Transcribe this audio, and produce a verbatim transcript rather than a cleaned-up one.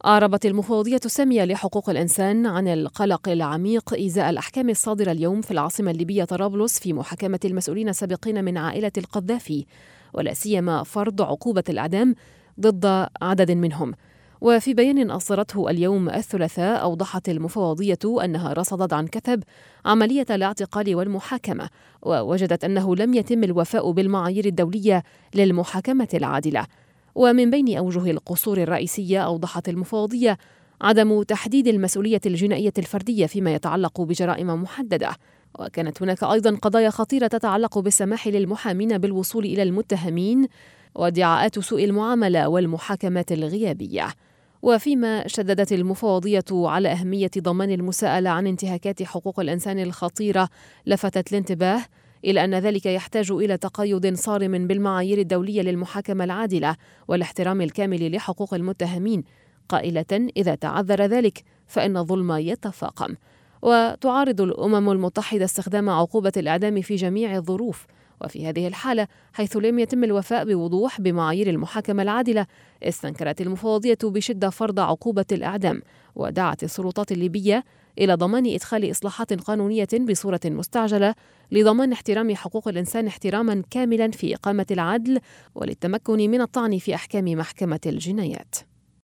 أعربت المفوضية السامية لحقوق الإنسان عن القلق العميق إزاء الأحكام الصادرة اليوم في العاصمة الليبية طرابلس في محاكمة المسؤولين السابقين من عائلة القذافي، ولا سيما فرض عقوبة الإعدام ضد عدد منهم. وفي بيان أصدرته اليوم الثلاثاء، أوضحت المفوضية أنها رصدت عن كثب عملية الاعتقال والمحاكمة، ووجدت أنه لم يتم الوفاء بالمعايير الدولية للمحاكمة العادلة. ومن بين أوجه القصور الرئيسية، أوضحت المفوضية عدم تحديد المسؤولية الجنائية الفردية فيما يتعلق بجرائم محددة. وكانت هناك أيضا قضايا خطيرة تتعلق بالسماح للمحامين بالوصول إلى المتهمين وادعاءات سوء المعاملة والمحاكمات الغيابية. وفيما شددت المفوضية على أهمية ضمان المساءلة عن انتهاكات حقوق الإنسان الخطيرة، لفتت الانتباه إلى أن ذلك يحتاج إلى تقيد صارم بالمعايير الدولية للمحاكمة العادلة والاحترام الكامل لحقوق المتهمين، قائلة إذا تعذر ذلك فإن الظلم يتفاقم. وتعارض الأمم المتحدة استخدام عقوبة الإعدام في جميع الظروف، وفي هذه الحالة حيث لم يتم الوفاء بوضوح بمعايير المحاكمة العادلة، استنكرت المفوضية بشدة فرض عقوبة الإعدام، ودعت السلطات الليبية إلى ضمان إدخال إصلاحات قانونية بصورة مستعجلة لضمان احترام حقوق الإنسان احتراما كاملا في إقامة العدل وللتمكن من الطعن في أحكام محكمة الجنايات.